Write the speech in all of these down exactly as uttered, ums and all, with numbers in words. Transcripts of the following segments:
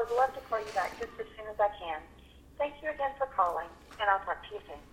would love to call you back just as soon as I can. Thank you again for calling, and I'll talk to you soon.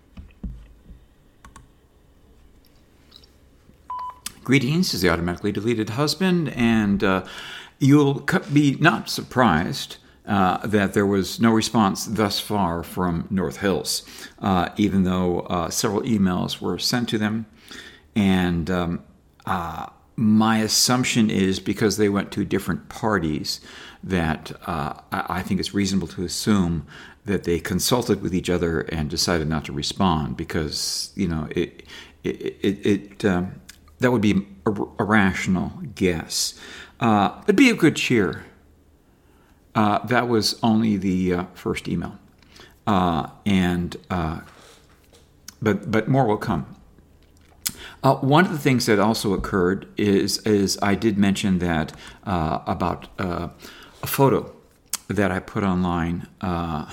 Greetings, this is the automatically deleted husband, and uh, you'll be not surprised uh, that there was no response thus far from North Hills, uh, even though uh, several emails were sent to them. And um, uh, my assumption is because they went to different parties that uh, I, I think it's reasonable to assume that they consulted with each other and decided not to respond because, you know, it, it, it, it um, that would be a, a rational guess. Uh, but be of good cheer. Uh, that was only the uh, first email. Uh, and uh, but but more will come. Uh, one of the things that also occurred is, is I did mention that uh, about uh, a photo that I put online uh,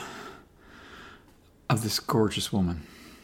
of this gorgeous woman.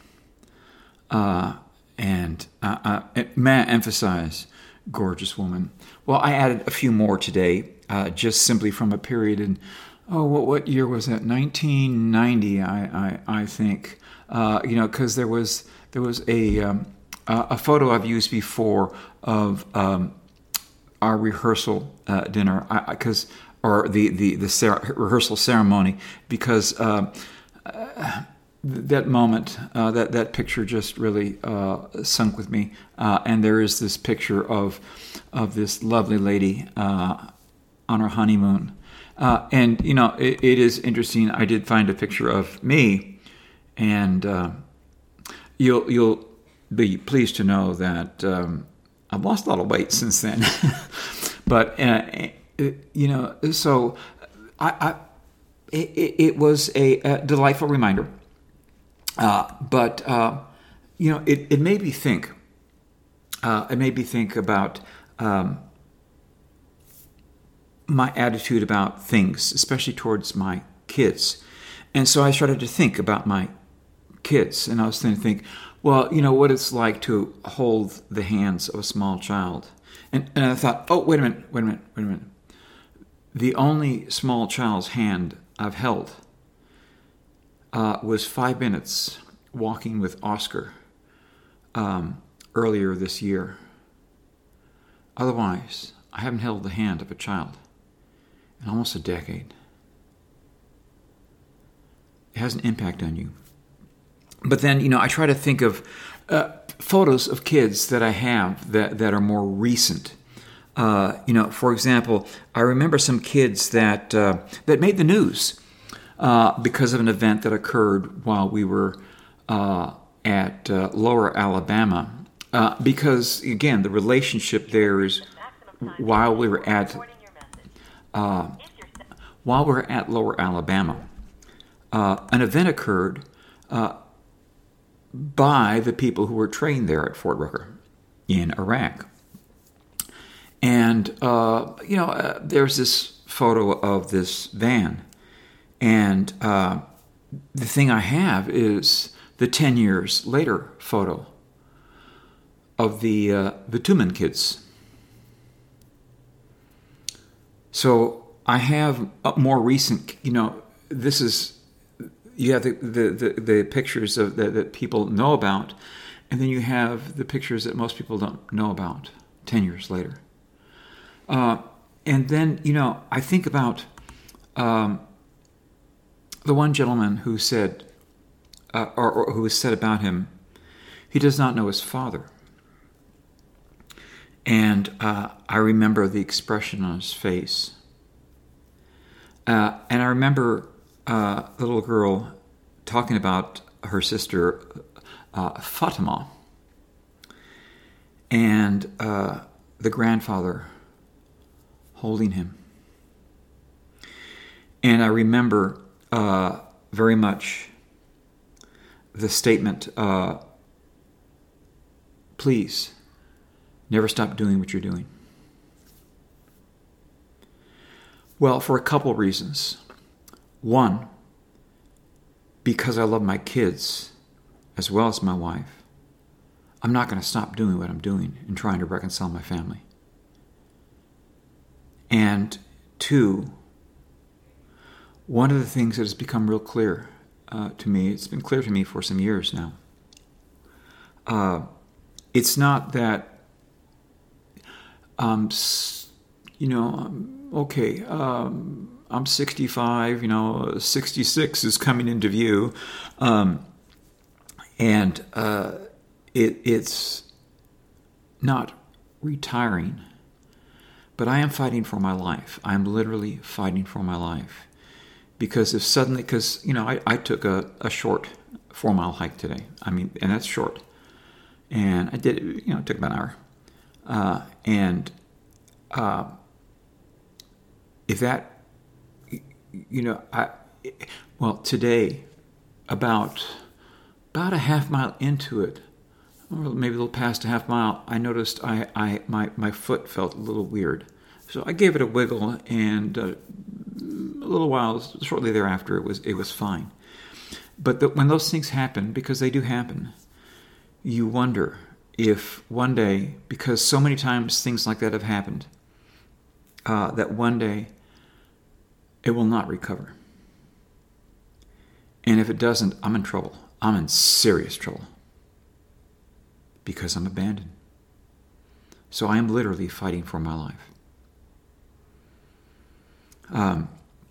Uh, and uh, uh, may I emphasize gorgeous woman? Well, I added a few more today, uh, just simply from a period in, oh, what what year was that? nineteen ninety, I I, I think. Uh, you know, because there was there was a um, Uh, a photo I've used before of um, our rehearsal uh, dinner, because or the the the cer- rehearsal ceremony, because uh, uh, that moment, uh, that that picture just really uh, sunk with me. Uh, and there is this picture of of this lovely lady uh, on her honeymoon, uh, and you know it, it is interesting. I did find a picture of me, and uh, you'll you'll. be pleased to know that um, I've lost a lot of weight since then. But, uh, you know, so I, I it, it was a, a delightful reminder. Uh, but, uh, you know, it, it made me think. Uh, it made me think about um, my attitude about things, especially towards my kids. And so I started to think about my kids. And I was thinking, think, well, you know, what it's like to hold the hands of a small child. And, and I thought, oh, wait a minute, wait a minute, wait a minute. The only small child's hand I've held uh, was five minutes walking with Oscar um, earlier this year. Otherwise, I haven't held the hand of a child in almost a decade. It has an impact on you. But then, you know, I try to think of uh, photos of kids that I have that, that are more recent. Uh, you know, for example, I remember some kids that uh, that made the news uh, because of an event that occurred while we were uh, at uh, Lower Alabama. Uh, because, again, the relationship there is while we were at uh, while we were at Lower Alabama, uh, an event occurred Uh, by the people who were trained there at Fort Rucker in Iraq. And, uh, you know, uh, there's this photo of this van. And uh, the thing I have is the ten years later photo of the, uh, the Tumen kids. So I have a more recent, you know, this is, you have the, the, the, the pictures of the, that people know about, and then you have the pictures that most people don't know about ten years later. Uh, and then, you know, I think about um, the one gentleman who said, uh, or, or who was said about him, he does not know his father. And uh, I remember the expression on his face. Uh, and I remember Uh, the little girl talking about her sister uh, Fatima, and uh, the grandfather holding him. And I remember uh, very much the statement, uh, please, never stop doing what you're doing. Well, for a couple of reasons. One, because I love my kids as well as my wife, I'm not going to stop doing what I'm doing and trying to reconcile my family. And two, one of the things that has become real clear uh, to me, it's been clear to me for some years now, uh, it's not that, um, you know, um, okay, um, I'm sixty-five, you know, sixty-six is coming into view, um, and uh, it, it's not retiring, but I am fighting for my life. I'm literally fighting for my life. Because if suddenly, because, you know, I, I took a, a short four mile hike today. I mean, and that's short. And I did, you know, it took about an hour. Uh, and uh, if that, you know, I, well, today, about, about a half mile into it, or maybe a little past a half mile, I noticed I, I my, my foot felt a little weird. So I gave it a wiggle, and uh, a little while, shortly thereafter, it was it was fine. But the, when those things happen, because they do happen, you wonder if one day, because so many times things like that have happened, uh, that one day it will not recover. And if it doesn't, I'm in trouble. I'm in serious trouble. Because I'm abandoned. So I am literally fighting for my life. Um,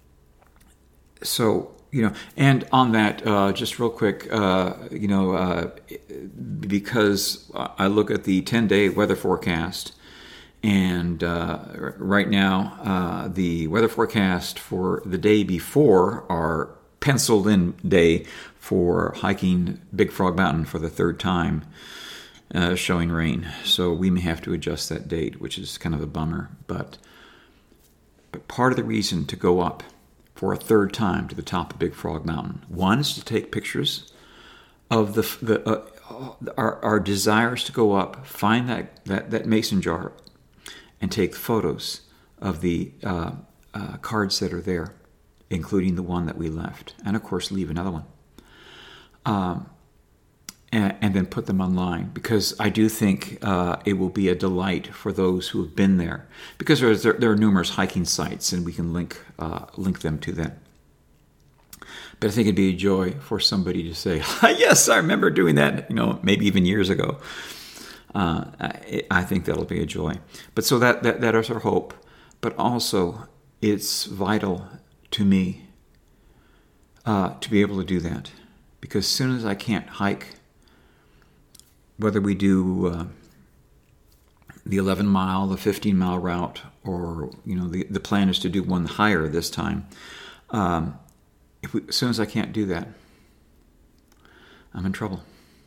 so, you know, and on that, uh, just real quick, uh, you know, uh, because I look at the ten-day weather forecast, and uh, right now, uh, the weather forecast for the day before our penciled-in day for hiking Big Frog Mountain for the third time, uh, showing rain. So we may have to adjust that date, which is kind of a bummer, but... But part of the reason to go up for a third time to the top of Big Frog Mountain, one is to take pictures of the, the uh, our, our desires to go up, find that, that, that mason jar, and take photos of the uh, uh, cards that are there, including the one that we left, and of course leave another one. Um, And, and then put them online, because I do think uh, it will be a delight for those who have been there, because there, there, there are numerous hiking sites, and we can link uh, link them to them. But I think it'd be a joy for somebody to say, "Yes, I remember doing that." You know, maybe even years ago. Uh, I, I think that'll be a joy. But so that, that that is our hope. But also, it's vital to me uh, to be able to do that, because as soon as I can't hike. Whether we do uh, the eleven mile, the fifteen mile route, or, you know, the, the plan is to do one higher this time. Um, if we, as soon as I can't do that, I'm in trouble.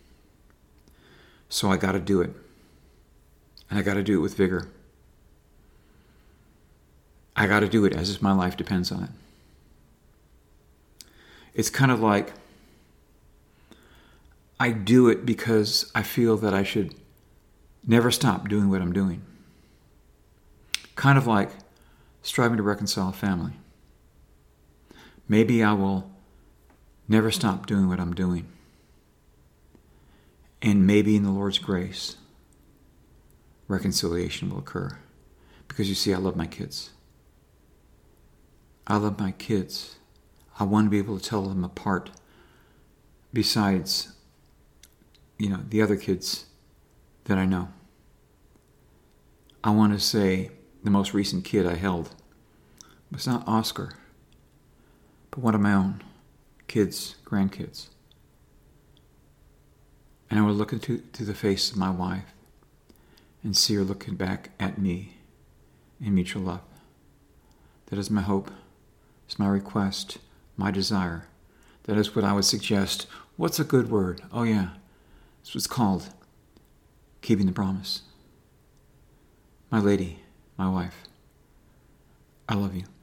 So I got to do it. And I got to do it with vigor. I got to do it as if my life depends on it. It's kind of like, I do it because I feel that I should never stop doing what I'm doing. Kind of like striving to reconcile a family. Maybe I will never stop doing what I'm doing. And maybe in the Lord's grace, reconciliation will occur. Because you see, I love my kids. I love my kids. I want to be able to tell them apart. Besides, you know, the other kids that I know. I want to say the most recent kid I held was not Oscar, but one of my own kids, grandkids. And I would look into to the face of my wife and see her looking back at me in mutual love. That is my hope. It's my request, my desire. That is what I would suggest. What's a good word? Oh yeah. This was called keeping the promise. My lady, my wife, I love you.